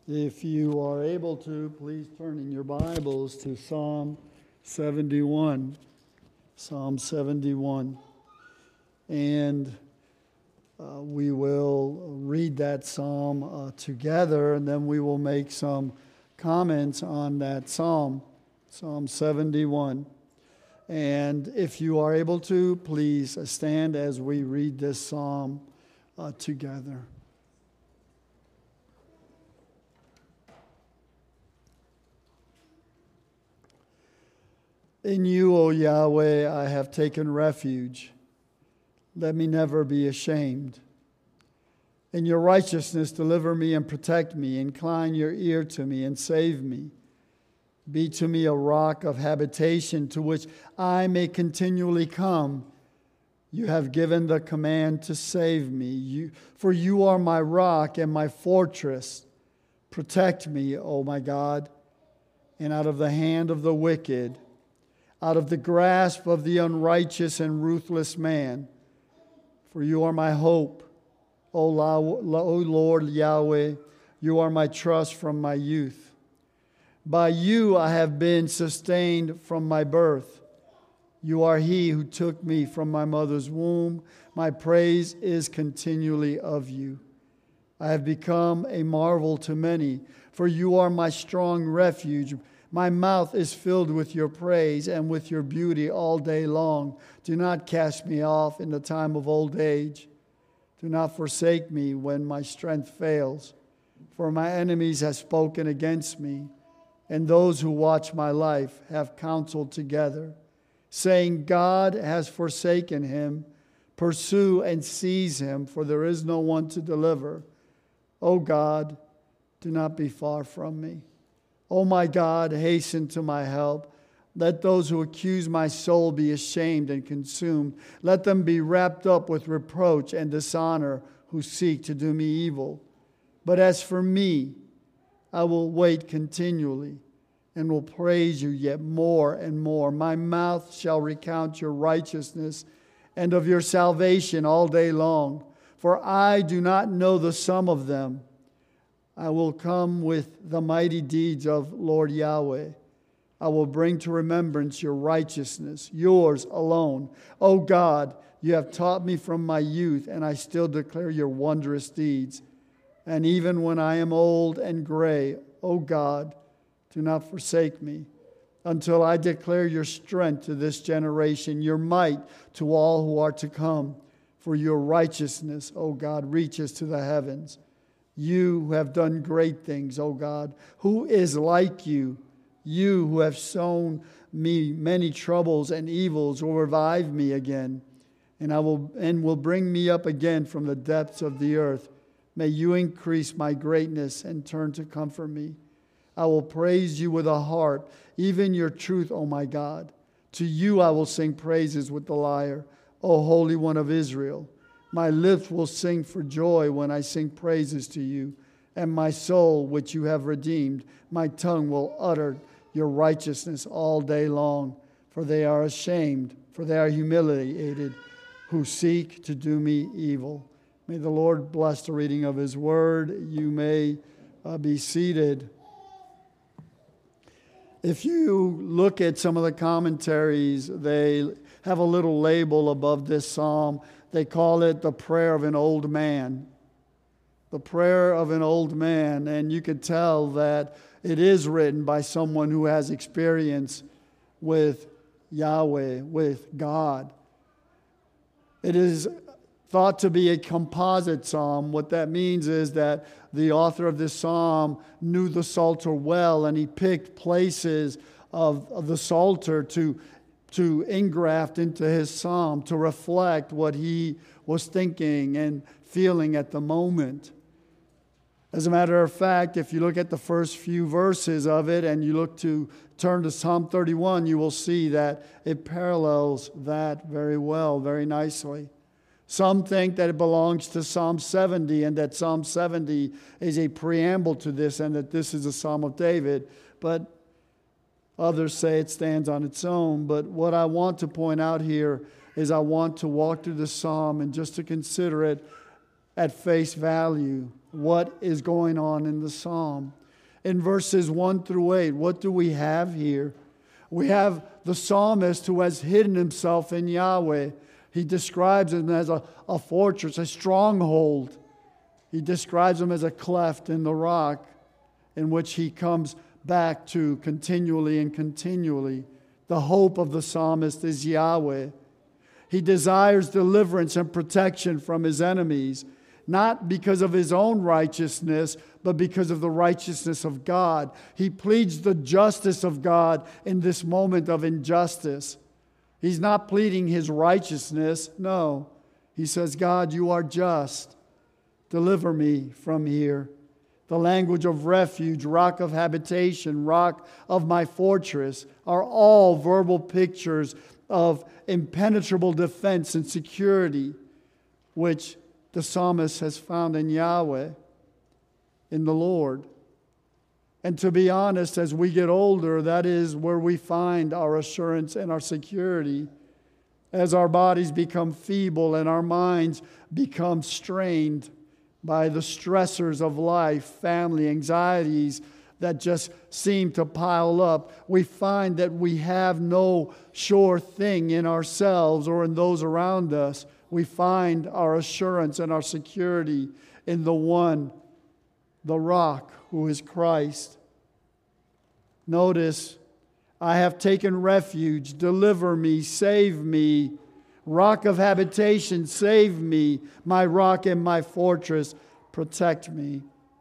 If you are able to, please turn in your Bibles to Psalm 71. Psalm 71. And we will read that psalm together, and then we will make some comments on that psalm. Psalm 71. And if you are able to, please stand as we read this psalm together. In you, O Yahweh, I have taken refuge. Let me never be ashamed. In your righteousness, deliver me and protect me. Incline your ear to me and save me. Be to me a rock of habitation to which I may continually come. You have given the command to save me. For you are my rock and my fortress. Protect me, O my God, and out of the hand of the wicked, out of the grasp of the unrighteous and ruthless man. For you are my hope, O Lord Yahweh. You are my trust from my youth. By you I have been sustained from my birth. You are he who took me from my mother's womb. My praise is continually of you. I have become a marvel to many, for you are my strong refuge. My mouth is filled with your praise and with your beauty all day long. Do not cast me off in the time of old age. Do not forsake me when my strength fails. For my enemies have spoken against me, and those who watch my life have counseled together, saying, God has forsaken him. Pursue and seize him, for there is no one to deliver. O God, do not be far from me. O my God, hasten to my help. Let those who accuse my soul be ashamed and consumed. Let them be wrapped up with reproach and dishonor who seek to do me evil. But as for me, I will wait continually and will praise you yet more and more. My mouth shall recount your righteousness and of your salvation all day long, for I do not know the sum of them. I will come with the mighty deeds of Lord Yahweh. I will bring to remembrance your righteousness, yours alone. O God, you have taught me from my youth, and I still declare your wondrous deeds. And even when I am old and gray, O God, do not forsake me until I declare your strength to this generation, your might to all who are to come. For your righteousness, O God, reaches to the heavens. You who have done great things, O God. Who is like you? You who have shown me many troubles and evils will revive me again, and will bring me up again from the depths of the earth. May you increase my greatness and turn to comfort me. I will praise you with a harp, even your truth, O my God. To you I will sing praises with the lyre, O Holy One of Israel. My lips will sing for joy when I sing praises to you, and my soul, which you have redeemed, my tongue will utter your righteousness all day long. For they are ashamed, for they are humiliated, who seek to do me evil. May the Lord bless the reading of his word. You may be seated. If you look at some of the commentaries, they have a little label above this psalm. They call it the prayer of an old man. The prayer of an old man. And you could tell that it is written by someone who has experience with Yahweh, with God. It is thought to be a composite psalm. What that means is that the author of this psalm knew the Psalter well, and he picked places of the Psalter to engraft into his psalm, to reflect what he was thinking and feeling at the moment. As a matter of fact, if you look at the first few verses of it and you turn to Psalm 31, you will see that it parallels that very well, very nicely. Some think that it belongs to Psalm 70 and that Psalm 70 is a preamble to this and that this is a Psalm of David, but others say it stands on its own. But what I want to point out here is I want to walk through the psalm and just to consider it at face value what is going on in the psalm. In verses 1 through 8, what do we have here? We have the psalmist who has hidden himself in Yahweh. He describes him as a fortress, a stronghold. He describes him as a cleft in the rock in which he comes back to continually and continually. The hope of the psalmist is Yahweh. He desires deliverance and protection from his enemies, not because of his own righteousness, but because of the righteousness of God. He pleads the justice of God in this moment of injustice. He's not pleading his righteousness. No. He says, God, you are just. Deliver me from here. The language of refuge, rock of habitation, rock of my fortress are all verbal pictures of impenetrable defense and security, which the psalmist has found in Yahweh, in the Lord. And to be honest, as we get older, that is where we find our assurance and our security. As our bodies become feeble and our minds become strained by the stressors of life, family, anxieties that just seem to pile up, we find that we have no sure thing in ourselves or in those around us. We find our assurance and our security in the one, the rock, who is Christ. Notice, I have taken refuge. Deliver me, save me. Rock of habitation, save me. My rock and my fortress, protect me.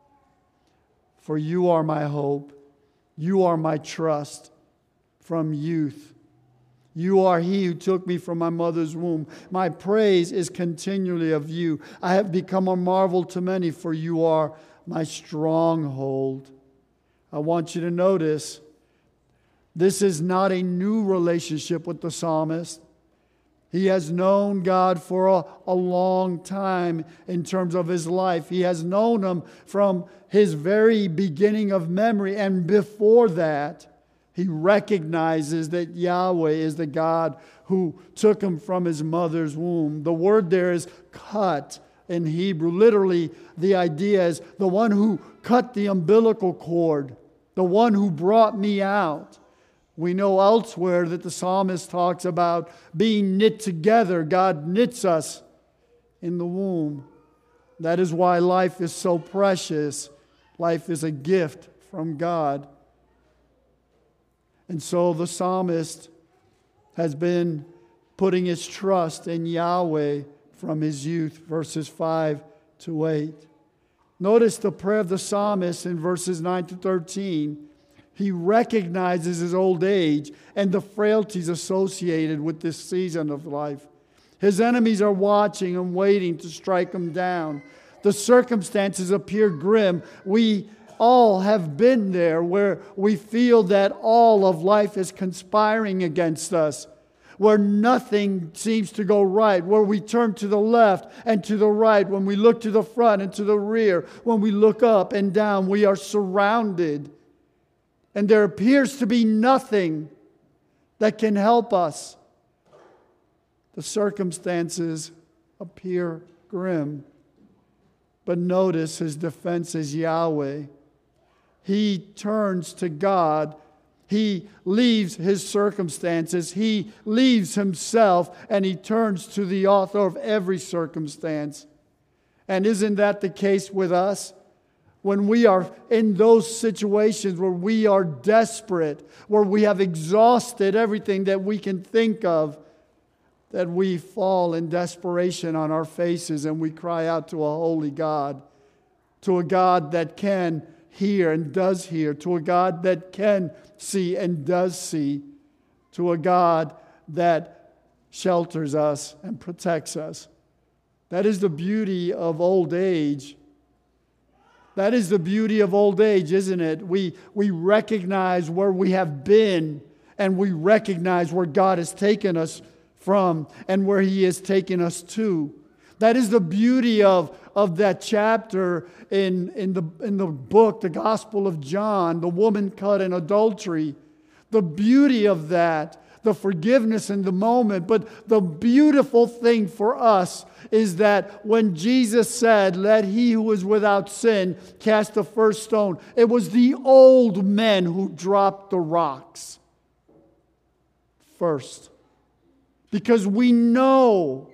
For you are my hope. You are my trust from youth. You are he who took me from my mother's womb. My praise is continually of you. I have become a marvel to many, for you are my stronghold. I want you to notice, this is not a new relationship with the psalmist. He has known God for a long time in terms of his life. He has known Him from his very beginning of memory. And before that, he recognizes that Yahweh is the God who took him from his mother's womb. The word there is cut in Hebrew. Literally, the idea is the one who cut the umbilical cord, the one who brought me out. We know elsewhere that the psalmist talks about being knit together. God knits us in the womb. That is why life is so precious. Life is a gift from God. And so the psalmist has been putting his trust in Yahweh from his youth, verses 5 to 8. Notice the prayer of the psalmist in verses 9 to 13. He recognizes his old age and the frailties associated with this season of life. His enemies are watching and waiting to strike him down. The circumstances appear grim. We all have been there where we feel that all of life is conspiring against us, where nothing seems to go right, where we turn to the left and to the right, when we look to the front and to the rear, when we look up and down, we are surrounded. And there appears to be nothing that can help us. The circumstances appear grim. But notice his defense is Yahweh. He turns to God. He leaves his circumstances. He leaves himself, and he turns to the author of every circumstance. And isn't that the case with us? When we are in those situations where we are desperate, where we have exhausted everything that we can think of, that we fall in desperation on our faces and we cry out to a holy God, to a God that can hear and does hear, to a God that can see and does see, to a God that shelters us and protects us. That is the beauty of old age. That is the beauty of old age, isn't it? We recognize where we have been, and we recognize where God has taken us from and where He has taken us to. That is the beauty of that chapter in the book, the Gospel of John, the woman caught in adultery. The beauty of that the forgiveness in the moment. But the beautiful thing for us is that when Jesus said, "Let he who is without sin cast the first stone," it was the old men who dropped the rocks first. Because we know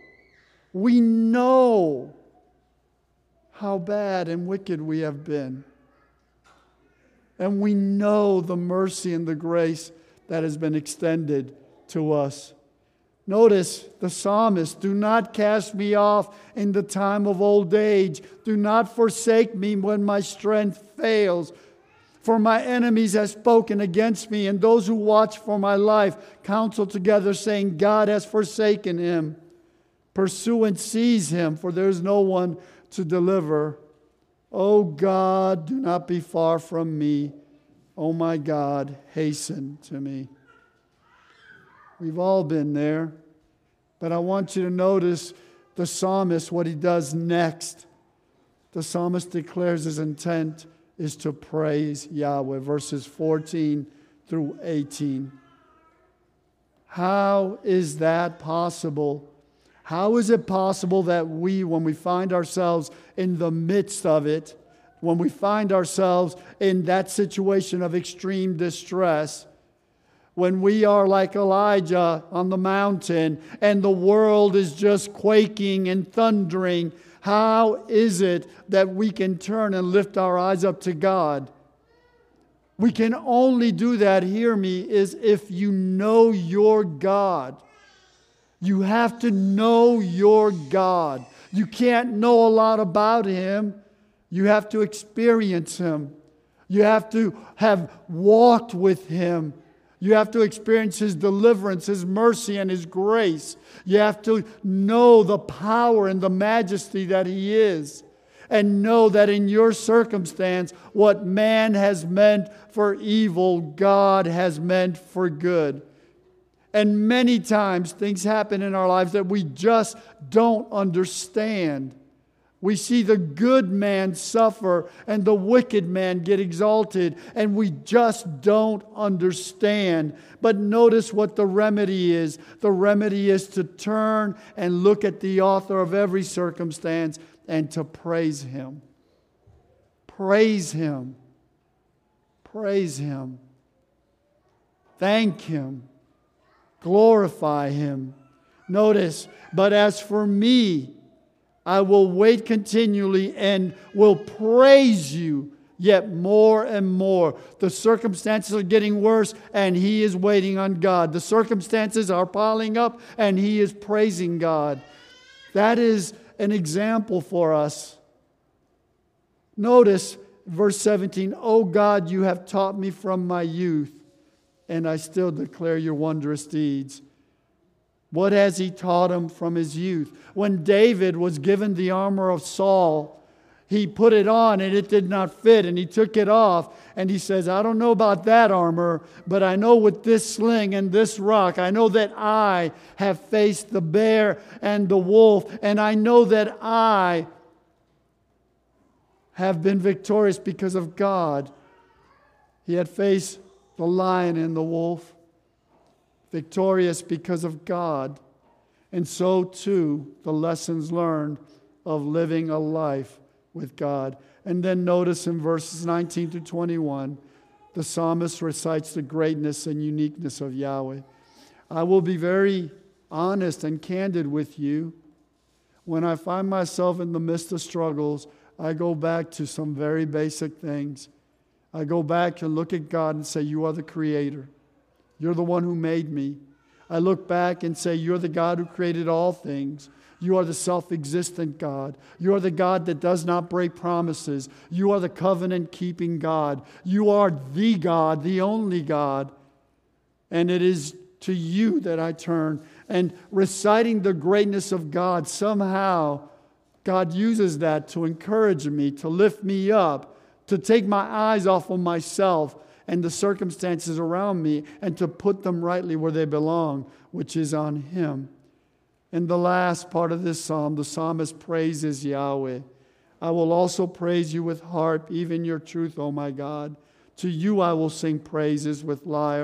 how bad and wicked we have been. And we know the mercy and the grace that has been extended to us. Notice the psalmist, "Do not cast me off in the time of old age. Do not forsake me when my strength fails. For my enemies have spoken against me, and those who watch for my life counsel together, saying, God has forsaken him. Pursue and seize him, for there is no one to deliver. O God, do not be far from me. O my God, hasten to me." We've all been there. But I want you to notice the psalmist, what he does next. The psalmist declares his intent is to praise Yahweh. Verses 14 through 18. How is that possible? How is it possible that we, when we find ourselves in the midst of it, when we find ourselves in that situation of extreme distress, when we are like Elijah on the mountain and the world is just quaking and thundering, how is it that we can turn and lift our eyes up to God? We can only do that, hear me, is if you know your God. You have to know your God. You can't know a lot about Him. You have to experience Him. You have to have walked with Him. You have to experience His deliverance, His mercy, and His grace. You have to know the power and the majesty that He is. And know that in your circumstance, what man has meant for evil, God has meant for good. And many times things happen in our lives that we just don't understand. We see the good man suffer and the wicked man get exalted, and we just don't understand. But notice what the remedy is. The remedy is to turn and look at the author of every circumstance and to praise Him. Praise Him. Praise Him. Thank Him. Glorify Him. Notice, but as for me, I will wait continually and will praise you yet more and more. The circumstances are getting worse and he is waiting on God. The circumstances are piling up and he is praising God. That is an example for us. Notice verse 17, "O God, you have taught me from my youth, and I still declare your wondrous deeds." What has he taught him from his youth? When David was given the armor of Saul, he put it on and it did not fit, and he took it off. And he says, "I don't know about that armor, but I know with this sling and this rock, I know that I have faced the bear and the wolf, and I know that I have been victorious because of God." He had faced the lion and the wolf. Victorious because of God. And so too, the lessons learned of living a life with God. And then notice in verses 19 to 21, the psalmist recites the greatness and uniqueness of Yahweh. I will be very honest and candid with you. When I find myself in the midst of struggles, I go back to some very basic things. I go back and look at God and say, "You are the Creator. You're the one who made me." I look back and say, "You're the God who created all things. You are the self-existent God. You are the God that does not break promises. You are the covenant-keeping God. You are the God, the only God. And it is to you that I turn." And reciting the greatness of God, somehow God uses that to encourage me, to lift me up, to take my eyes off of myself and the circumstances around me, and to put them rightly where they belong, which is on Him. In the last part of this psalm, the psalmist praises Yahweh. "I will also praise you with harp, even your truth, O my God. To you I will sing praises with lyre.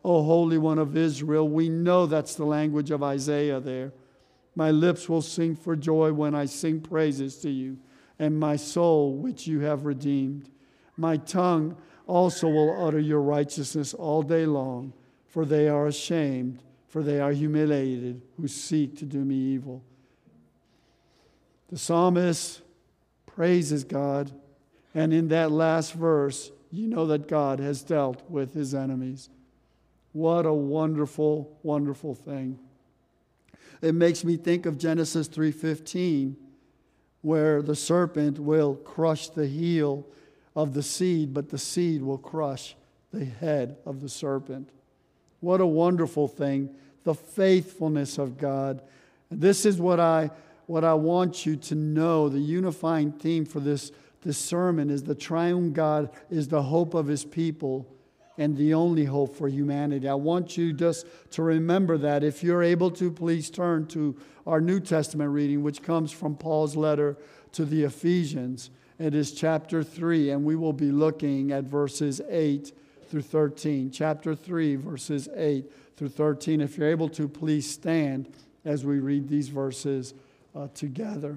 O Holy One of Israel. We know that's the language of Isaiah there. My lips will sing for joy when I sing praises to you, and my soul which you have redeemed. My tongue also will utter your righteousness all day long, for they are ashamed, for they are humiliated who seek to do me evil. The psalmist praises God, and in that last verse, you know that God has dealt with his enemies. What a wonderful, wonderful thing. It makes me think of Genesis 3:15, where the serpent will crush the heel of the seed, but the seed will crush the head of the serpent. What a wonderful thing, the faithfulness of God. This is what I want you to know. The unifying theme for this sermon is the triune God is the hope of his people and the only hope for humanity. I want you just to remember that. If you're able to, please turn to our New Testament reading, which comes from Paul's letter to the Ephesians. It is chapter 3, and we will be looking at verses 8 through 13. Chapter 3, verses 8 through 13. If you're able to, please stand as we read these verses together.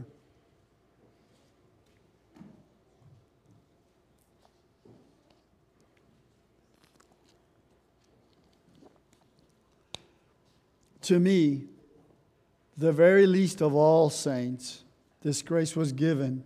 To me, the very least of all saints, this grace was given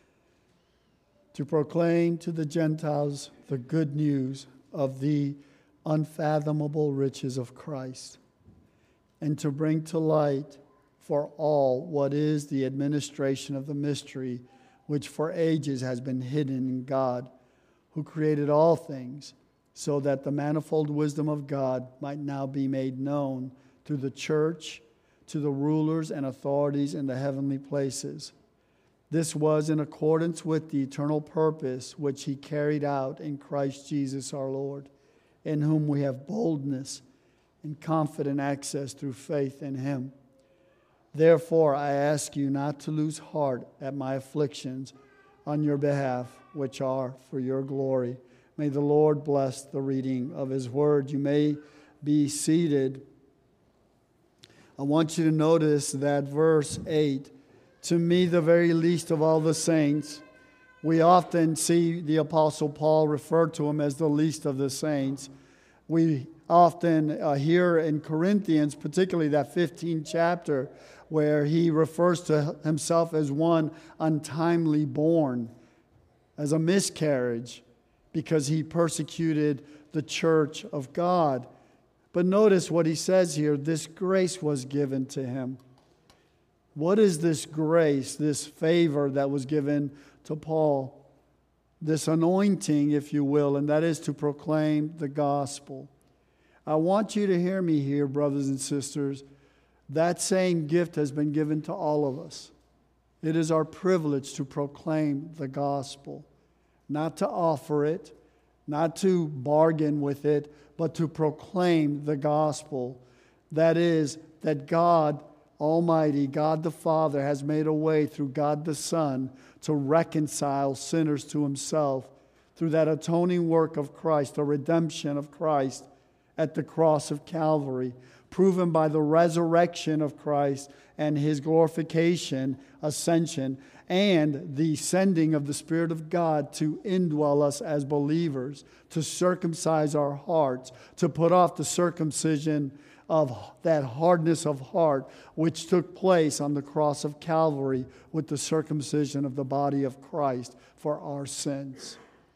to proclaim to the Gentiles the good news of the unfathomable riches of Christ, and to bring to light for all what is the administration of the mystery, which for ages has been hidden in God, who created all things, so that the manifold wisdom of God might now be made known through the church to the rulers and authorities in the heavenly places. This was in accordance with the eternal purpose which he carried out in Christ Jesus our Lord, in whom we have boldness and confident access through faith in him. Therefore, I ask you not to lose heart at my afflictions on your behalf, which are for your glory. May the Lord bless the reading of his word. You may be seated. I want you to notice that verse 8, to me, the very least of all the saints. We often see the Apostle Paul refer to him as the least of the saints. We often hear in Corinthians, particularly that 15th chapter, where he refers to himself as one untimely born, as a miscarriage, because he persecuted the church of God. But notice what he says here, this grace was given to him. What is this grace, this favor that was given to Paul? This anointing, if you will, and that is to proclaim the gospel. I want you to hear me here, brothers and sisters. That same gift has been given to all of us. It is our privilege to proclaim the gospel, not to offer it, not to bargain with it, but to proclaim the gospel. That is, that God Almighty, God the Father, has made a way through God the Son to reconcile sinners to himself through that atoning work of Christ, the redemption of Christ at the cross of Calvary, proven by the resurrection of Christ and his glorification, ascension, and the sending of the Spirit of God to indwell us as believers, to circumcise our hearts, to put off the circumcision of that hardness of heart which took place on the cross of Calvary with the circumcision of the body of Christ for our sins.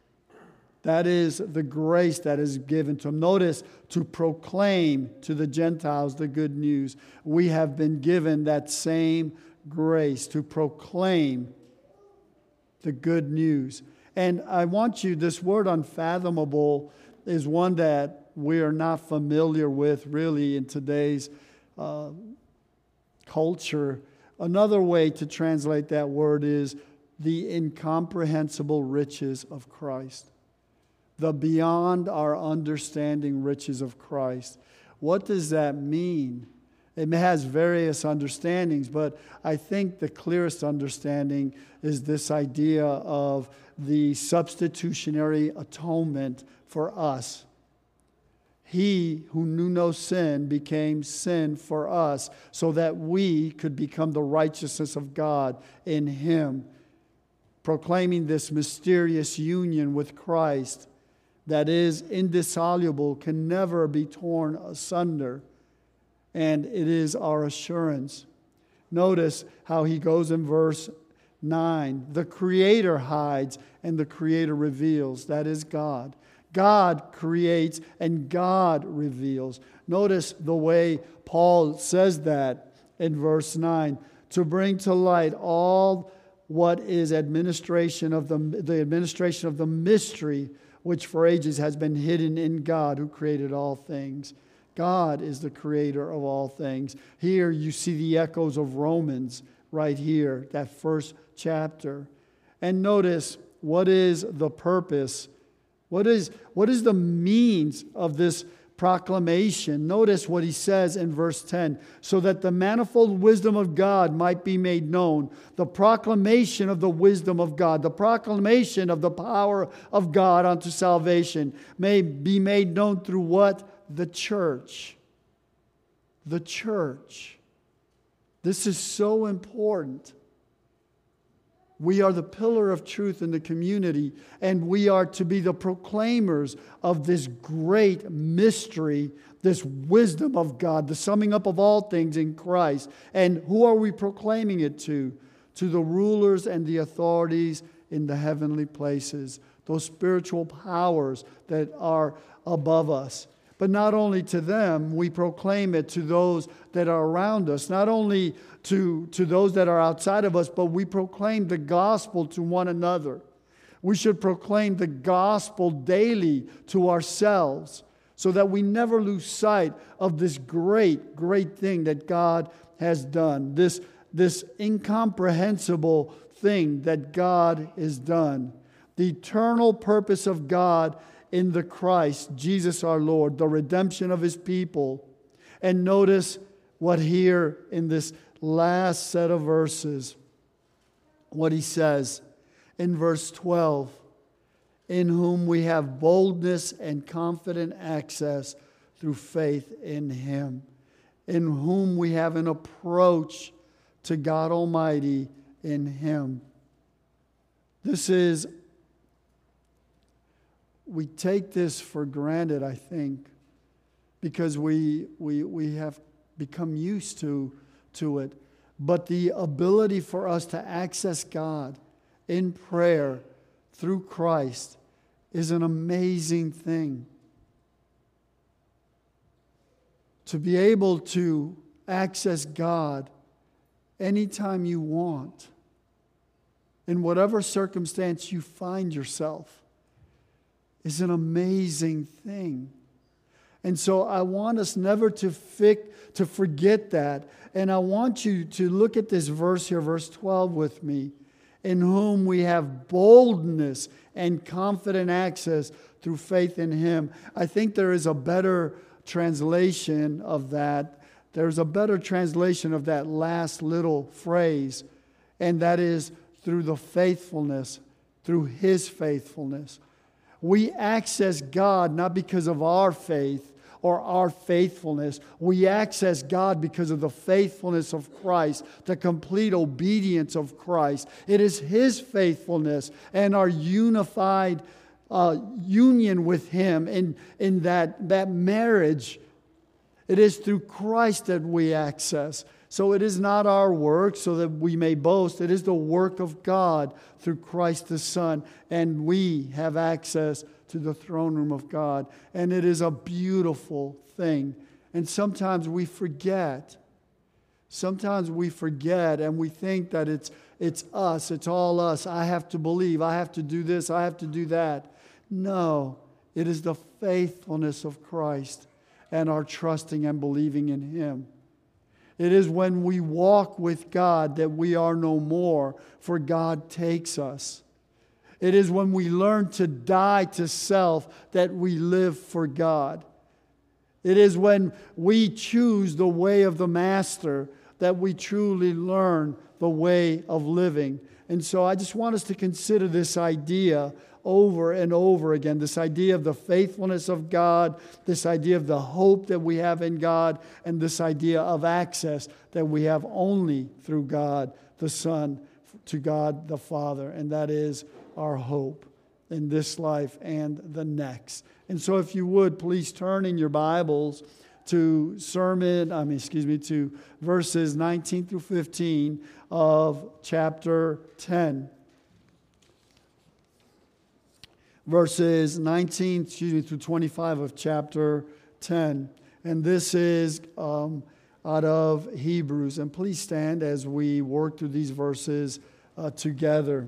That is the grace that is given to him. Notice, to proclaim to the Gentiles the good news. We have been given that same grace to proclaim the good news. And I want you, this word unfathomable is one that we are not familiar with really in today's culture. Another way to translate that word is the incomprehensible riches of Christ. The beyond our understanding riches of Christ. What does that mean? It has various understandings, but I think the clearest understanding is this idea of the substitutionary atonement for us. He who knew no sin became sin for us, so that we could become the righteousness of God in Him. Proclaiming this mysterious union with Christ that is indissoluble, can never be torn asunder. And it is our assurance. Notice how he goes in verse 9. The Creator hides and the Creator reveals. That is God. God creates and God reveals. Notice the way Paul says that in verse 9. To bring to light all what is the administration of the mystery which for ages has been hidden in God who created all things. God is the creator of all things. Here you see the echoes of Romans right here, that first chapter. And notice, what is the purpose? What is the means of this proclamation? Notice what he says in verse 10. So that the manifold wisdom of God might be made known. The proclamation of the wisdom of God, the proclamation of the power of God unto salvation may be made known through what? The church. The church. This is so important. We are the pillar of truth in the community, and we are to be the proclaimers of this great mystery, this wisdom of God, the summing up of all things in Christ. And who are we proclaiming it to? To the rulers and the authorities in the heavenly places, those spiritual powers that are above us. But not only to them, we proclaim it to those that are around us. Not only to those that are outside of us, but we proclaim the gospel to one another. We should proclaim the gospel daily to ourselves so that we never lose sight of this great, great thing that God has done. This incomprehensible thing that God has done. The eternal purpose of God in the Christ, Jesus our Lord, the redemption of His people. And notice what here in this last set of verses, what he says in verse 12, in whom we have boldness and confident access through faith in Him, in whom we have an approach to God Almighty in Him. We take this for granted, I think, because we have become used to it. But the ability for us to access God in prayer through Christ is an amazing thing. To be able to access God anytime you want, in whatever circumstance you find yourself, is an amazing thing. And so I want us never to forget that. And I want you to look at this verse here, verse 12 with me. In whom we have boldness and confident access through faith in Him. I think there is a better translation of that. There's a better translation of that last little phrase. And that is through the faithfulness, through His faithfulness. We access God not because of our faith or our faithfulness. We access God because of the faithfulness of Christ, the complete obedience of Christ. It is His faithfulness and our unified union with Him in that marriage. It is through Christ that we access. So it is not our work so that we may boast. It is the work of God through Christ the Son. And we have access to the throne room of God. And it is a beautiful thing. And sometimes we forget. Sometimes we forget and we think that it's us. It's all us. I have to believe. I have to do this. I have to do that. No, it is the faithfulness of Christ and our trusting and believing in Him. It is when we walk with God that we are no more, for God takes us. It is when we learn to die to self that we live for God. It is when we choose the way of the Master that we truly learn the way of living. And so I just want us to consider this idea over and over again. This idea of the faithfulness of God, this idea of the hope that we have in God, and this idea of access that we have only through God the Son to God the Father. And that is our hope in this life and the next. And so if you would, please turn in your Bibles to to verses 19 through 15 of chapter 10. Verses 19 through 25 of chapter 10. And this is out of Hebrews. And please stand as we work through these verses together.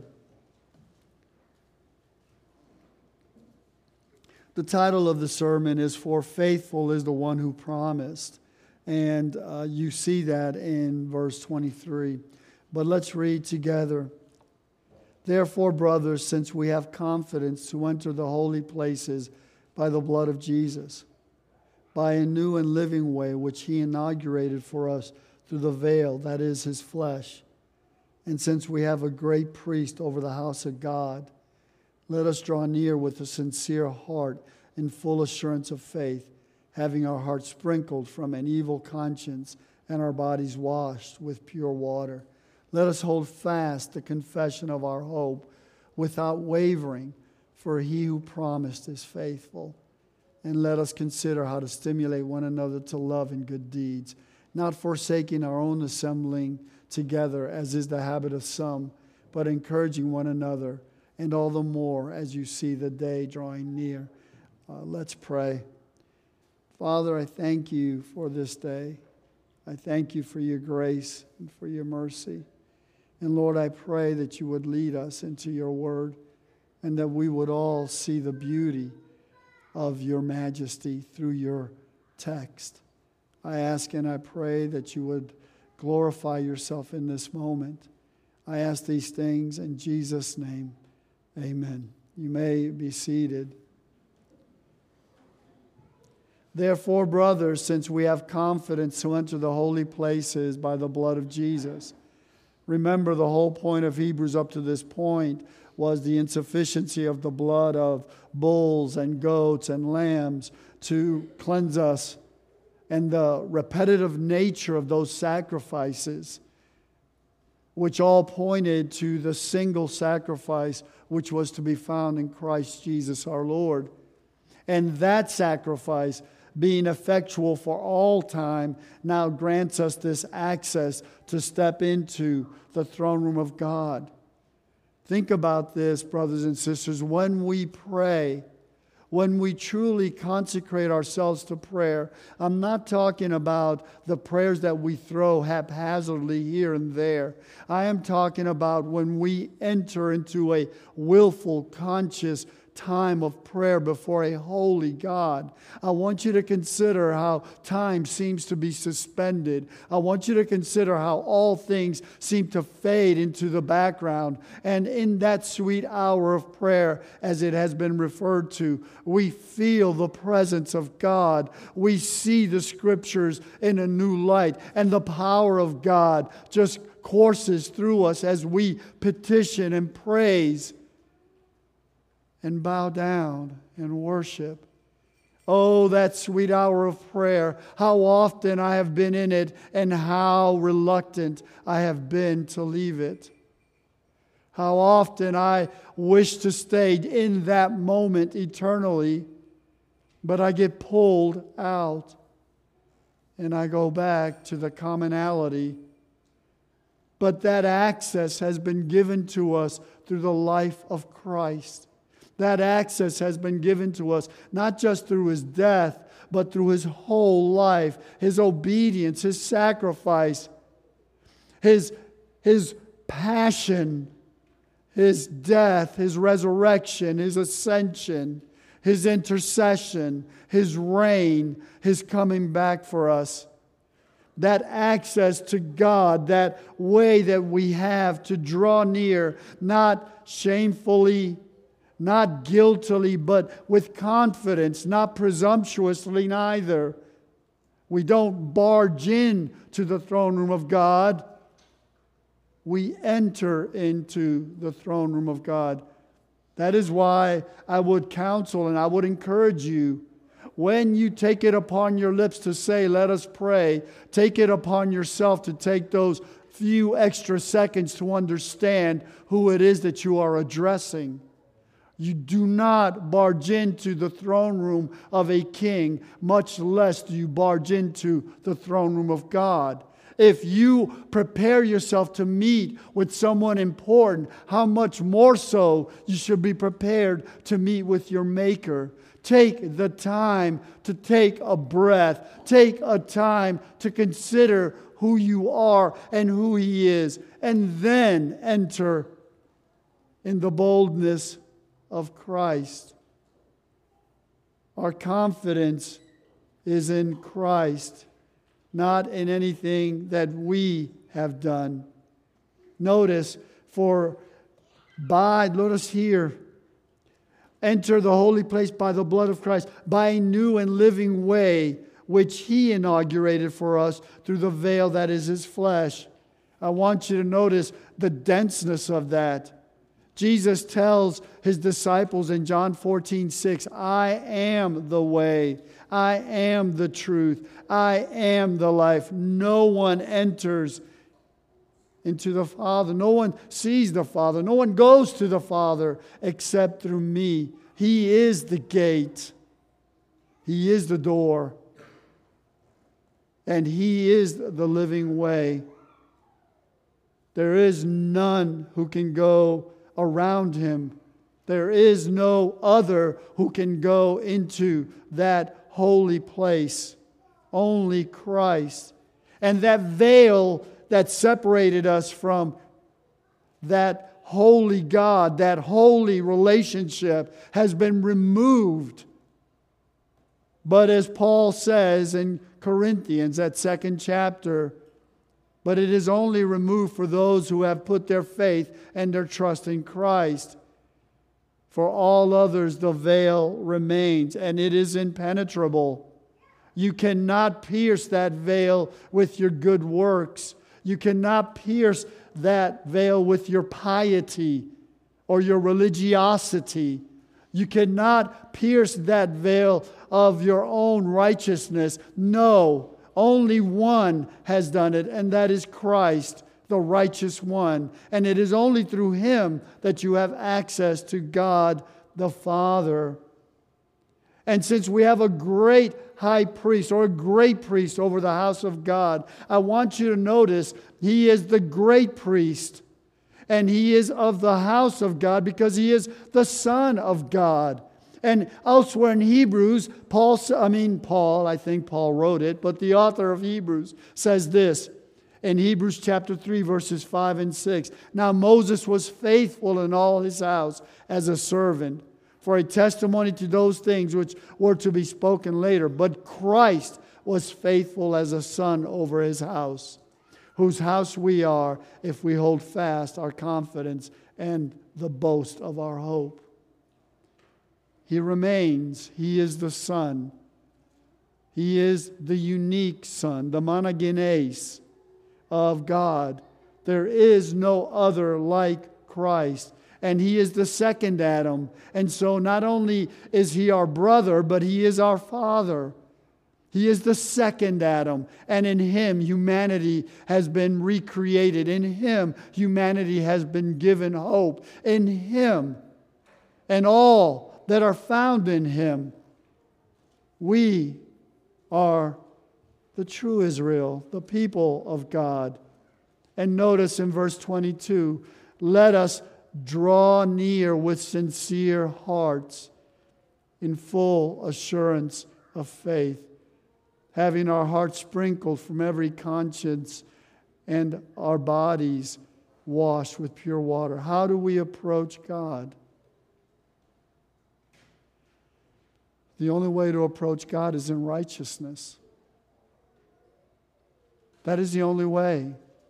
The title of the sermon is "For Faithful is the One Who Promised." And you see that in verse 23. But let's read together. Therefore, brothers, since we have confidence to enter the holy places by the blood of Jesus, by a new and living way which He inaugurated for us through the veil, that is, His flesh. And since we have a great priest over the house of God, let us draw near with a sincere heart in full assurance of faith, having our hearts sprinkled from an evil conscience and our bodies washed with pure water. Let us hold fast the confession of our hope without wavering, for He who promised is faithful. And let us consider how to stimulate one another to love and good deeds, not forsaking our own assembling together, as is the habit of some, but encouraging one another, and all the more as you see the day drawing near. Let's pray. Father, I thank You for this day. I thank You for Your grace and for Your mercy. And Lord, I pray that You would lead us into Your word, and that we would all see the beauty of Your majesty through Your text. I ask and I pray that You would glorify Yourself in this moment. I ask these things in Jesus' name. Amen. You may be seated. Therefore, brothers, since we have confidence to enter the holy places by the blood of Jesus. Remember, the whole point of Hebrews up to this point was the insufficiency of the blood of bulls and goats and lambs to cleanse us, and the repetitive nature of those sacrifices, which all pointed to the single sacrifice which was to be found in Christ Jesus our Lord. And that sacrifice, being effectual for all time, now grants us this access to step into the throne room of God. Think about this, brothers and sisters. When we pray, when we truly consecrate ourselves to prayer, I'm not talking about the prayers that we throw haphazardly here and there. I am talking about when we enter into a willful, conscious time of prayer before a holy God. I want you to consider how time seems to be suspended. I want you to consider how all things seem to fade into the background. And in that sweet hour of prayer, as it has been referred to, we feel the presence of God. We see the Scriptures in a new light, and the power of God just courses through us as we petition and praise and bow down and worship. Oh, that sweet hour of prayer. How often I have been in it, and how reluctant I have been to leave it. How often I wish to stay in that moment eternally, but I get pulled out and I go back to the commonality. But that access has been given to us through the life of Christ. That access has been given to us not just through His death, but through His whole life, His obedience, His sacrifice, His passion, His death, His resurrection, His ascension, His intercession, His reign, His coming back for us. That access to God, that way that we have to draw near, not shamefully, not guiltily, but with confidence, not presumptuously neither. We don't barge in to the throne room of God. We enter into the throne room of God That is why I would counsel and I would encourage you, when you take it upon your lips to say, let us pray, take it upon yourself to take those few extra seconds to understand who it is that you are addressing. You do not barge into the throne room of a king, much less do you barge into the throne room of God. If you prepare yourself to meet with someone important, how much more so you should be prepared to meet with your Maker. Take the time to take a breath. Take a time to consider who you are and who He is. And then enter in the boldness of Christ. Our confidence is in Christ, not in anything that we have done. Notice, notice here, enter the holy place by the blood of Christ, by a new and living way, which He inaugurated for us through the veil that is His flesh. I want you to notice the denseness of that. Jesus tells His disciples in John 14:6, I am the way, I am the truth, I am the life. No one enters into the Father. No one sees the Father. No one goes to the Father except through me. He is the gate. He is the door. And He is the living way. There is none who can go around Him. There is no other who can go into that holy place. Only Christ. And that veil that separated us from that holy God, that holy relationship, has been removed. But as Paul says in Corinthians, that 2nd chapter, but it is only removed for those who have put their faith and their trust in Christ. For all others, the veil remains, and it is impenetrable. You cannot pierce that veil with your good works. You cannot pierce that veil with your piety or your religiosity. You cannot pierce that veil of your own righteousness. No. Only one has done it, and that is Christ, the righteous one. And it is only through Him that you have access to God the Father. And since we have a great high priest, or a great priest over the house of God, I want you to notice He is the great priest. And He is of the house of God because He is the Son of God. And elsewhere in Hebrews, Paul wrote it, but the author of Hebrews says this in Hebrews chapter 3, verses 5 and 6. Now Moses was faithful in all his house as a servant for a testimony to those things which were to be spoken later. But Christ was faithful as a son over His house, whose house we are if we hold fast our confidence and the boast of our hope. He remains. He is the Son. He is the unique Son, the monogenes of God. There is no other like Christ. And He is the second Adam. And so not only is He our brother, but He is our Father. He is the second Adam. And in Him, humanity has been recreated. In Him, humanity has been given hope. In Him, and all that are found in Him, we are the true Israel, the people of God. And notice in verse 22, let us draw near with sincere hearts in full assurance of faith, having our hearts sprinkled from every conscience and our bodies washed with pure water. How do we approach God? The only way to approach God is in righteousness. That is the only way.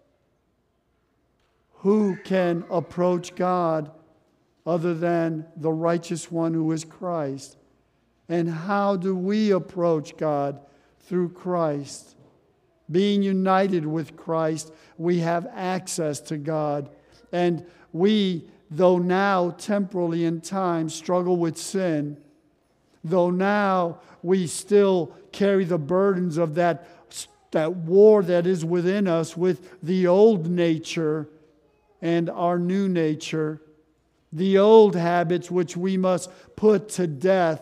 Who can approach God other than the righteous one who is Christ? And how do we approach God? Through Christ. Being united with Christ, we have access to God. And we though now temporally in time, struggle with sin, though now we still carry the burdens of that war that is within us with the old nature and our new nature, the old habits which we must put to death.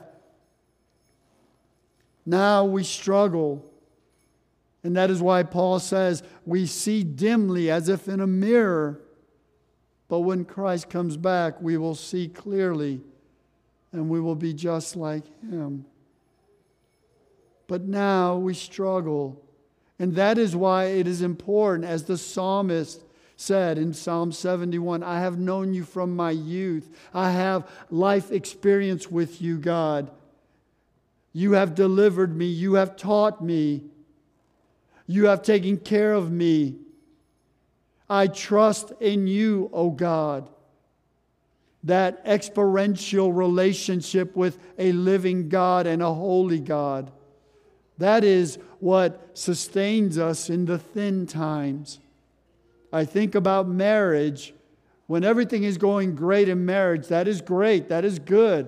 Now we struggle. And that is why Paul says we see dimly as if in a mirror. But when Christ comes back, we will see clearly and we will be just like Him. But now we struggle. And that is why it is important, as the psalmist said in Psalm 71, I have known you from my youth. I have life experience with you, God. You have delivered me. You have taught me. You have taken care of me. I trust in you, O God. That experiential relationship with a living God and a holy God. That is what sustains us in the thin times. I think about marriage. When everything is going great in marriage, that is great. That is good.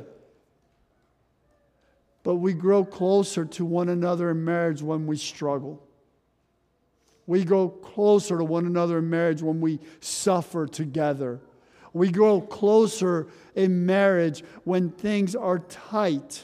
But we grow closer to one another in marriage when we struggle. We grow closer to one another in marriage when we suffer together. We grow closer in marriage when things are tight.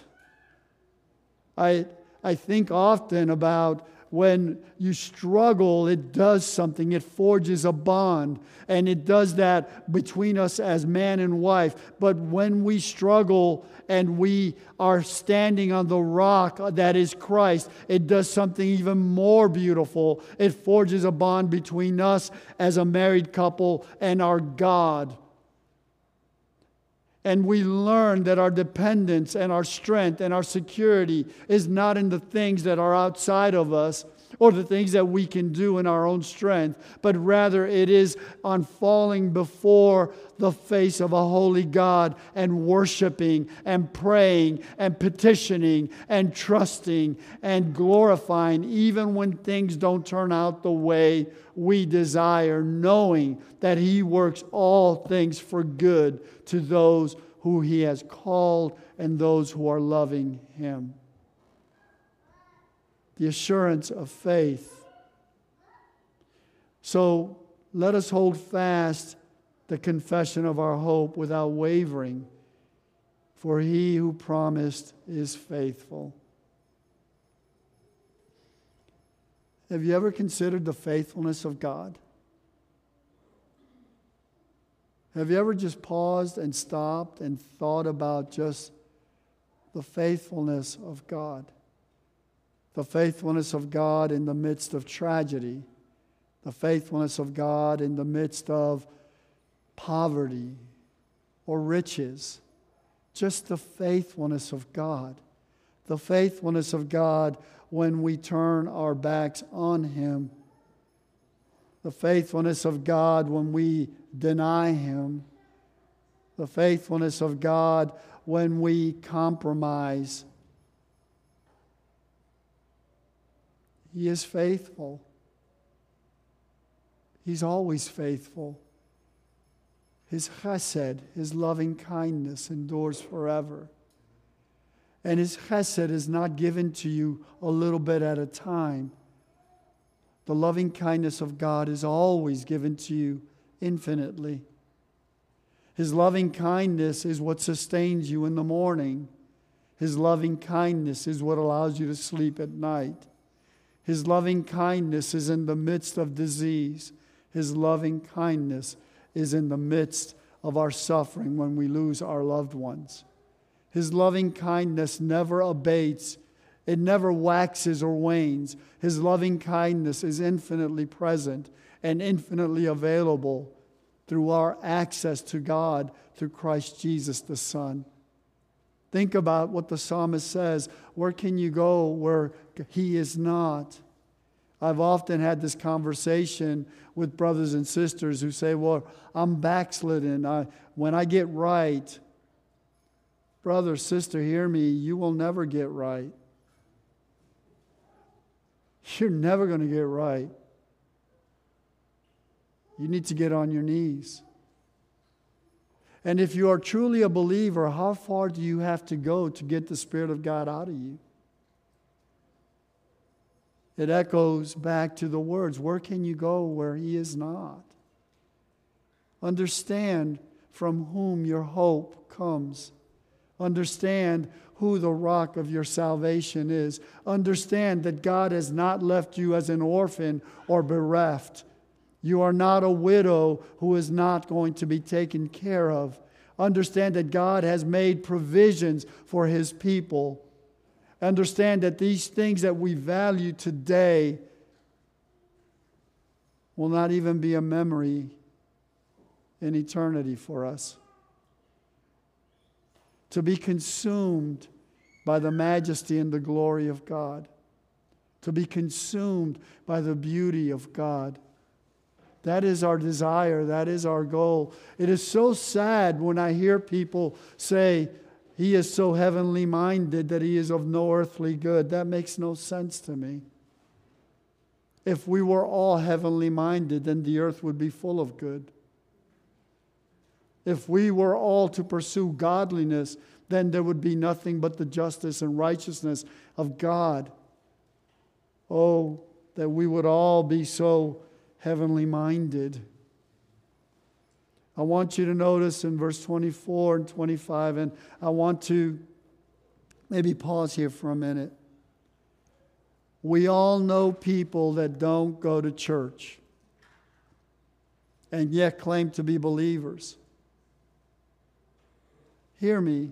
I think often about when you struggle, it does something. It forges a bond. And it does that between us as man and wife. But when we struggle and we are standing on the rock that is Christ, it does something even more beautiful. It forges a bond between us as a married couple and our God. And we learn that our dependence and our strength and our security is not in the things that are outside of us or the things that we can do in our own strength, but rather it is on falling before the face of a holy God and worshiping and praying and petitioning and trusting and glorifying even when things don't turn out the way we desire, knowing that He works all things for good to those who He has called and those who are loving Him. The assurance of faith. So let us hold fast the confession of our hope without wavering, for He who promised is faithful. Have you ever considered the faithfulness of God? Have you ever just paused and stopped and thought about just the faithfulness of God? The faithfulness of God in the midst of tragedy. The faithfulness of God in the midst of poverty or riches. Just the faithfulness of God. The faithfulness of God when we turn our backs on Him. The faithfulness of God when we deny Him. The faithfulness of God when we compromise. He is faithful. He's always faithful. His chesed, His loving kindness endures forever. And His chesed is not given to you a little bit at a time. The loving kindness of God is always given to you infinitely. His loving kindness is what sustains you in the morning. His loving kindness is what allows you to sleep at night. His loving kindness is in the midst of disease. His loving kindness is in the midst of our suffering when we lose our loved ones. His loving kindness never abates. It never waxes or wanes. His loving kindness is infinitely present and infinitely available through our access to God through Christ Jesus the Son. Think about what the psalmist says. Where can you go where He is not? I've often had this conversation with brothers and sisters who say, well, I'm backslidden. When I get right, brother, sister, hear me, you will never get right. You're never going to get right. You need to get on your knees. And if you are truly a believer, how far do you have to go to get the Spirit of God out of you? It echoes back to the words, where can you go where He is not? Understand from whom your hope comes. Understand who the rock of your salvation is. Understand that God has not left you as an orphan or bereft. You are not a widow who is not going to be taken care of. Understand that God has made provisions for His people. Understand that these things that we value today will not even be a memory in eternity for us. To be consumed by the majesty and the glory of God. To be consumed by the beauty of God. That is our desire. That is our goal. It is so sad when I hear people say, he is so heavenly minded that he is of no earthly good. That makes no sense to me. If we were all heavenly minded, then the earth would be full of good. If we were all to pursue godliness, then there would be nothing but the justice and righteousness of God. Oh, that we would all be so heavenly minded. I want you to notice in verse 24 and 25, and I want to maybe pause here for a minute. We all know people that don't go to church and yet claim to be believers. Hear me.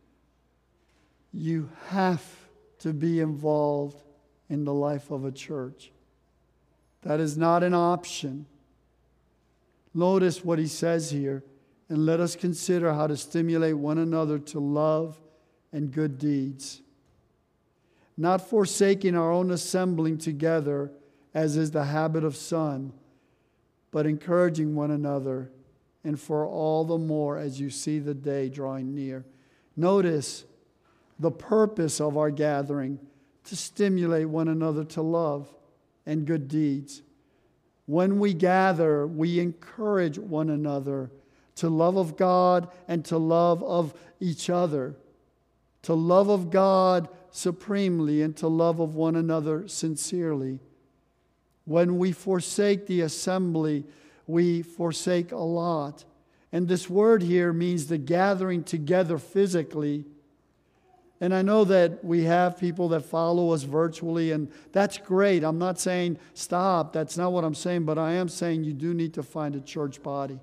You have to be involved in the life of a church. That is not an option. Notice what he says here, and let us consider how to stimulate one another to love and good deeds. Not forsaking our own assembling together, as is the habit of some, but encouraging one another, and for all the more as you see the day drawing near. Notice the purpose of our gathering, to stimulate one another to love and good deeds. When we gather, we encourage one another to love of God and to love of each other. To love of God supremely and to love of one another sincerely. When we forsake the assembly, we forsake a lot. And this word here means the gathering together physically. And I know that we have people that follow us virtually, and that's great. I'm not saying stop. That's not what I'm saying. But I am saying you do need to find a church body.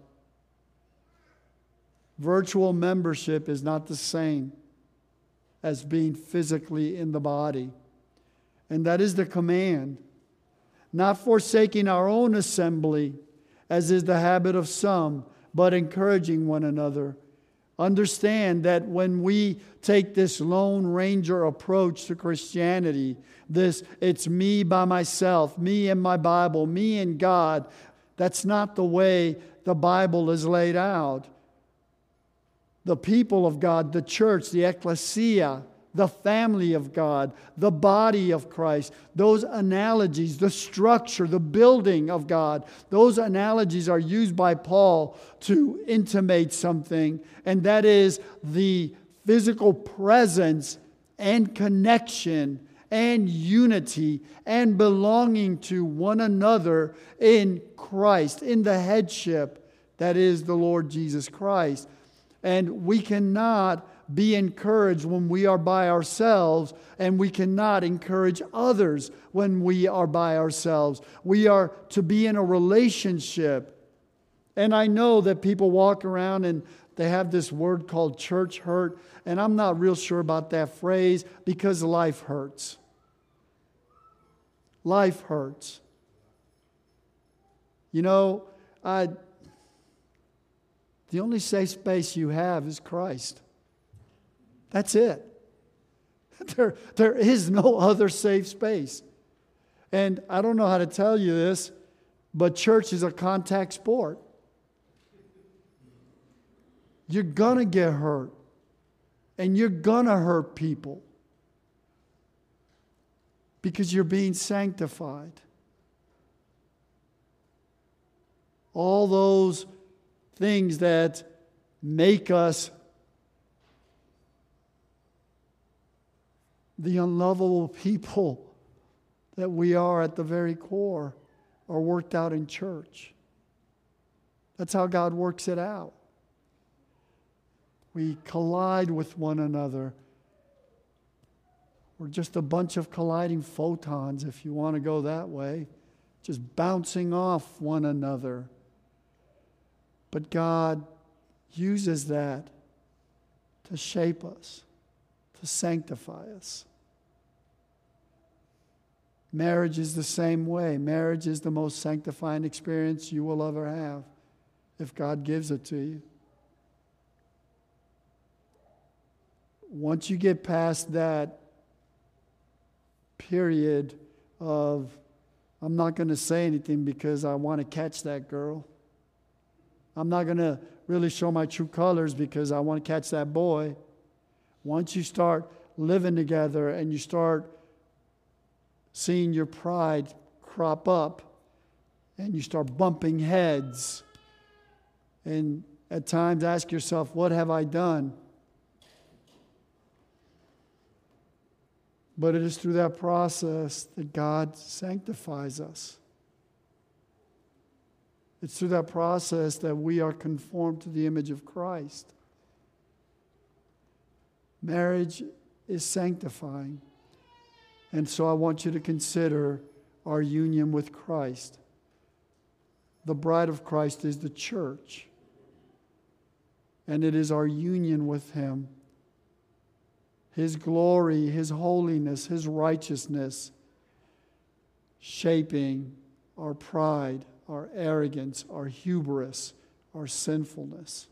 Virtual membership is not the same as being physically in the body. And that is the command. Not forsaking our own assembly, as is the habit of some, but encouraging one another. Understand that when we take this Lone Ranger approach to Christianity, it's me by myself, me and my Bible, me and God, that's not the way the Bible is laid out. The people of God, the church, the ecclesia, the family of God, the body of Christ, those analogies, the structure, the building of God, those analogies are used by Paul to intimate something, and that is the physical presence and connection and unity and belonging to one another in Christ, in the headship that is the Lord Jesus Christ. And we cannot be encouraged when we are by ourselves, and we cannot encourage others when we are by ourselves. We are to be in a relationship. And I know that people walk around and they have this word called church hurt, and I'm not real sure about that phrase because life hurts. Life hurts. You know, the only safe space you have is Christ. That's it. There is no other safe space. And I don't know how to tell you this, but church is a contact sport. You're going to get hurt. And you're going to hurt people. Because you're being sanctified. All those things that make us the unlovable people that we are at the very core are worked out in church. That's how God works it out. We collide with one another. We're just a bunch of colliding photons, if you want to go that way, just bouncing off one another. But God uses that to shape us, to sanctify us. Marriage is the same way. Marriage is the most sanctifying experience you will ever have if God gives it to you. Once you get past that period of, I'm not going to say anything because I want to catch that girl. I'm not going to really show my true colors because I want to catch that boy. Once you start living together and you start seeing your pride crop up and you start bumping heads and at times ask yourself, what have I done? But it is through that process that God sanctifies us. It's through that process that we are conformed to the image of Christ. Marriage is sanctifying. And so I want you to consider our union with Christ. The bride of Christ is the church. And it is our union with Him. His glory, His holiness, His righteousness, shaping our pride, our arrogance, our hubris, our sinfulness.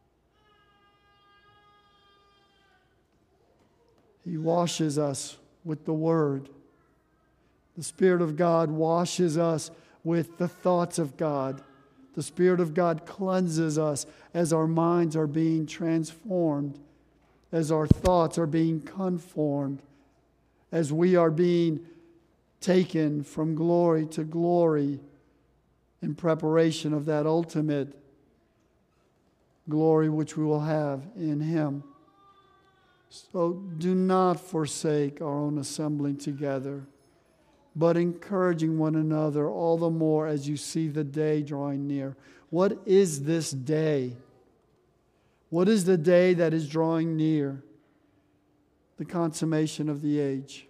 He washes us with the Word. The Spirit of God washes us with the thoughts of God. The Spirit of God cleanses us as our minds are being transformed, as our thoughts are being conformed, as we are being taken from glory to glory in preparation of that ultimate glory which we will have in Him. So do not forsake our own assembling together, but encouraging one another all the more as you see the day drawing near. What is this day? What is the day that is drawing near? The consummation of the age.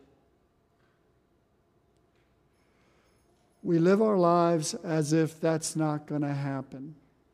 We live our lives as if that's not going to happen.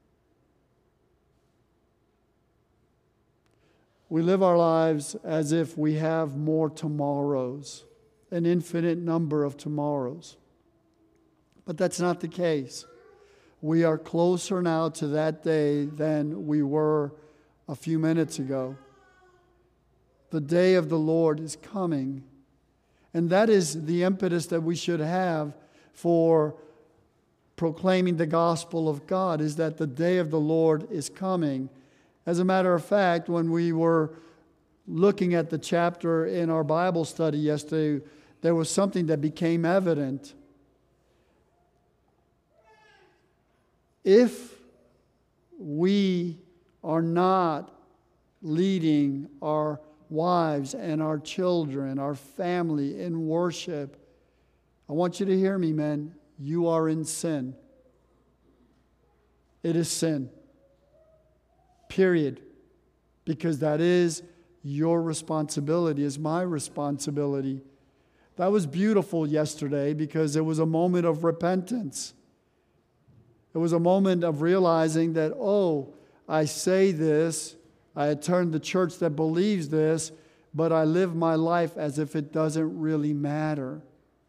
We live our lives as if we have more tomorrows, an infinite number of tomorrows. But that's not the case. We are closer now to that day than we were a few minutes ago. The day of the Lord is coming. And that is the impetus that we should have for proclaiming the gospel of God, is that the day of the Lord is coming. As a matter of fact, when we were looking at the chapter in our Bible study yesterday, there was something that became evident. If we are not leading our wives and our children, our family in worship, I want you to hear me, men. You are in sin. It is sin. Period. Because that is your responsibility, is my responsibility. That was beautiful yesterday because it was a moment of repentance. It was a moment of realizing that, oh, I say this, I attend the church that believes this, but I live my life as if it doesn't really matter.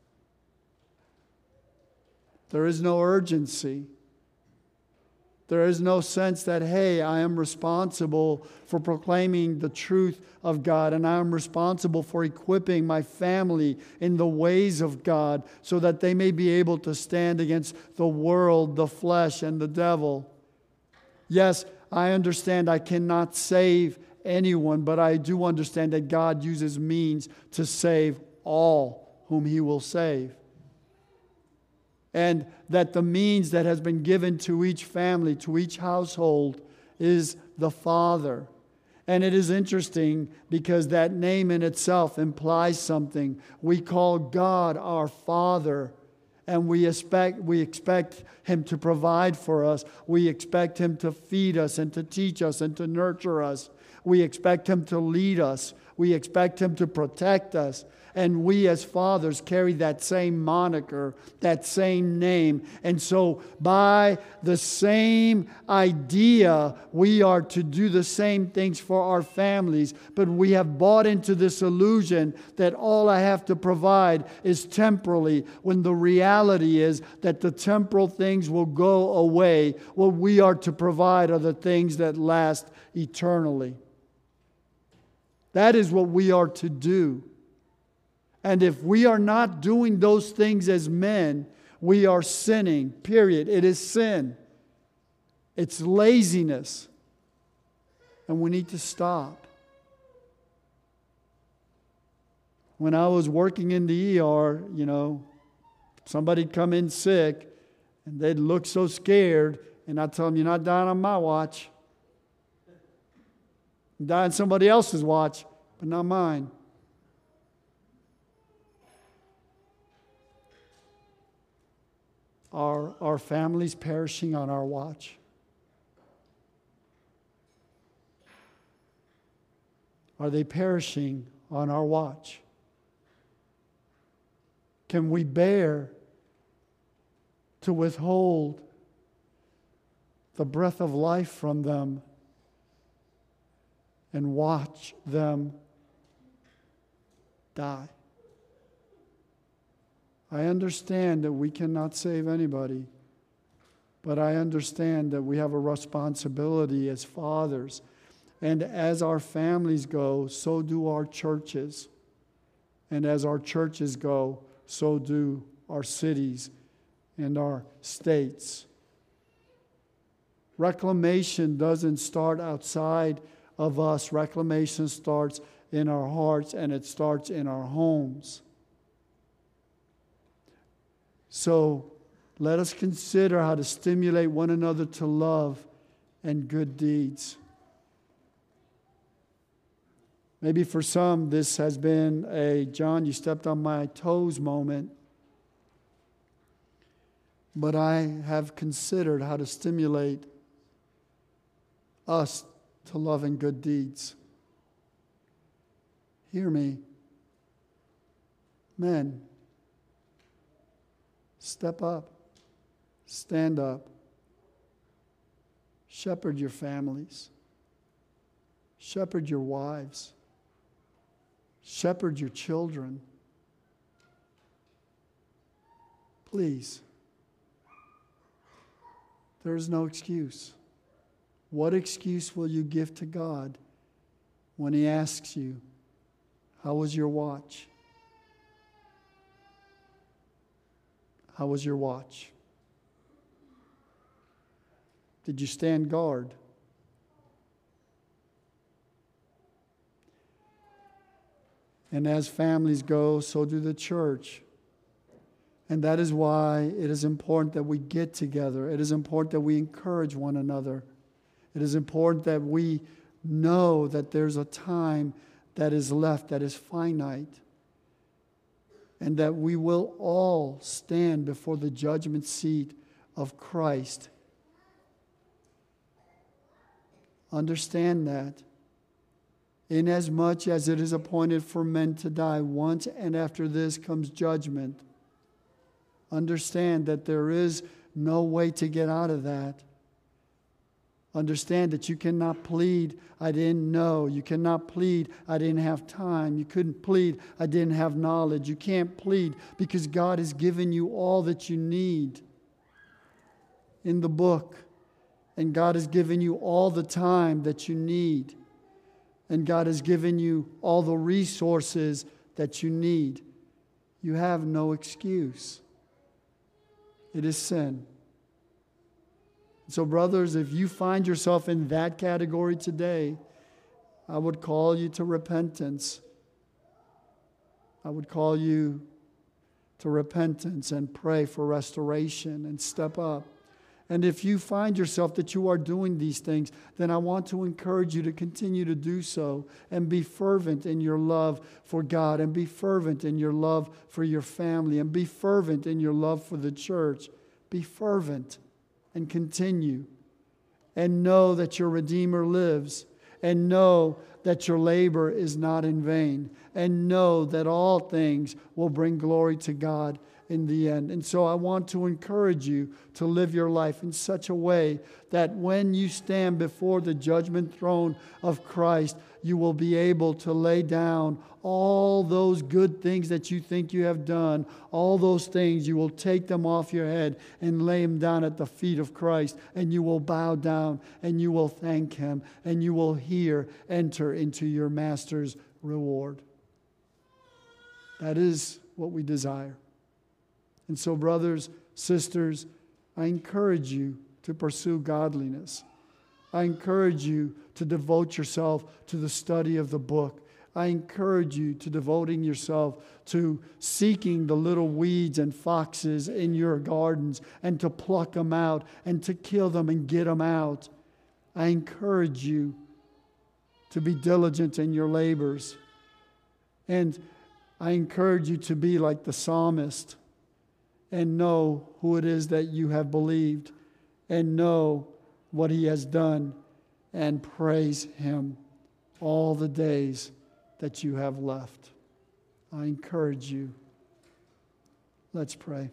There is no urgency. There is no sense that, hey, I am responsible for proclaiming the truth of God, and I am responsible for equipping my family in the ways of God so that they may be able to stand against the world, the flesh, and the devil. Yes, I understand I cannot save anyone, but I do understand that God uses means to save all whom He will save. And that the means that has been given to each family, to each household, is the Father. And it is interesting because that name in itself implies something. We call God our Father, and we expect Him to provide for us. We expect Him to feed us and to teach us and to nurture us. We expect Him to lead us. We expect Him to protect us. And we as fathers carry that same moniker, that same name. And so by the same idea, we are to do the same things for our families. But we have bought into this illusion that all I have to provide is temporally, when the reality is that the temporal things will go away. What we are to provide are the things that last eternally. That is what we are to do. And if we are not doing those things as men, we are sinning, period. It is sin. It's laziness. And we need to stop. When I was working in the ER, somebody'd come in sick and they'd look so scared, and I'd tell them, "You're not dying on my watch. You're dying on somebody else's watch, but not mine." Are our families perishing on our watch? Are they perishing on our watch? Can we bear to withhold the breath of life from them and watch them die? I understand that we cannot save anybody, but I understand that we have a responsibility as fathers. And as our families go, so do our churches. And as our churches go, so do our cities and our states. Reclamation doesn't start outside of us. Reclamation starts in our hearts, and it starts in our homes. So let us consider how to stimulate one another to love and good deeds. Maybe for some, this has been a "John, you stepped on my toes" moment. But I have considered how to stimulate us to love and good deeds. Hear me. Men, step up. Stand up. Shepherd your families. Shepherd your wives. Shepherd your children. Please. There is no excuse. What excuse will you give to God when He asks you, "How was your watch? How was your watch? Did you stand guard?" And as families go, so do the church. And that is why it is important that we get together. It is important that we encourage one another. It is important that we know that there's a time that is left that is finite, and that we will all stand before the judgment seat of Christ. Understand that. Inasmuch as it is appointed for men to die once, and after this comes judgment, understand that there is no way to get out of that. Understand that you cannot plead, "I didn't know." You cannot plead, "I didn't have time." You couldn't plead, "I didn't have knowledge." You can't plead because God has given you all that you need in the book. And God has given you all the time that you need. And God has given you all the resources that you need. You have no excuse. It is sin. So, brothers, if you find yourself in that category today, I would call you to repentance. I would call you to repentance and pray for restoration and step up And if you find yourself that you are doing these things, then I want to encourage you to continue to do so and be fervent in your love for God, and be fervent in your love for your family, and be fervent in your love for the church. Be fervent and continue. And know that your Redeemer lives. And know that your labor is not in vain. And know that all things will bring glory to God in the end. And so I want to encourage you to live your life in such a way that when you stand before the judgment throne of Christ, you will be able to lay down all those good things that you think you have done. All those things, you will take them off your head and lay them down at the feet of Christ. And you will bow down and you will thank Him. And you will enter into your Master's reward. That is what we desire. And so, brothers, sisters, I encourage you to pursue godliness. I encourage you to devote yourself to the study of the book. I encourage you to devoting yourself to seeking the little weeds and foxes in your gardens and to pluck them out and to kill them and get them out. I encourage you to be diligent in your labors. And I encourage you to be like the psalmist and know who it is that you have believed and know what He has done and praise Him all the days that you have left. I encourage you. Let's pray.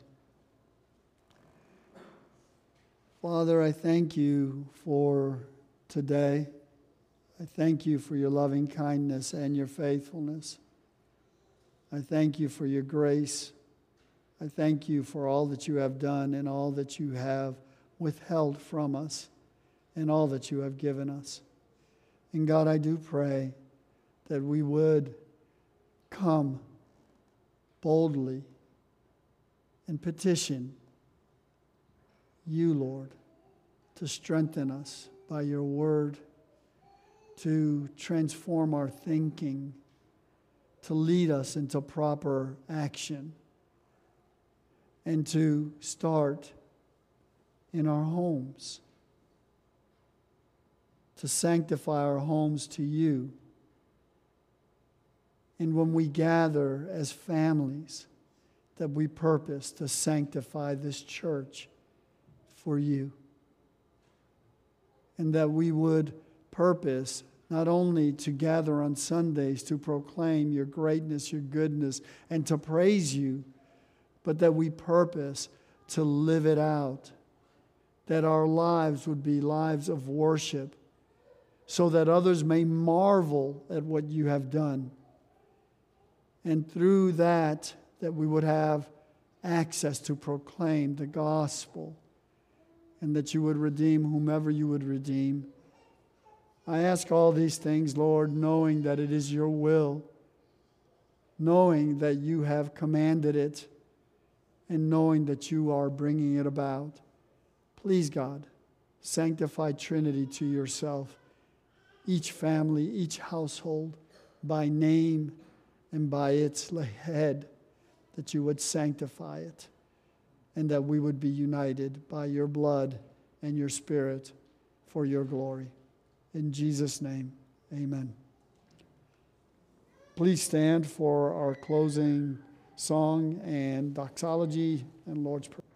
Father, I thank you for today. I thank you for your loving kindness and your faithfulness. I thank you for your grace. I thank you for all that you have done and all that you have withheld from us and all that you have given us. And God, I do pray that we would come boldly and petition you, Lord, to strengthen us by your word, to transform our thinking, to lead us into proper action, and to start in our homes, to sanctify our homes to you. And when we gather as families, that we purpose to sanctify this church for you. And that we would purpose not only to gather on Sundays to proclaim your greatness, your goodness, and to praise you, but that we purpose to live it out. That our lives would be lives of worship, so that others may marvel at what you have done. And through that we would have access to proclaim the gospel, and that you would redeem whomever you would redeem. I ask all these things, Lord, knowing that it is your will, knowing that you have commanded it, and knowing that you are bringing it about. Please, God, sanctify Trinity to yourself, each family, each household, by name and by its head, that you would sanctify it, and that we would be united by your blood and your Spirit for your glory. In Jesus' name, amen. Please stand for our closing song and doxology and Lord's Prayer.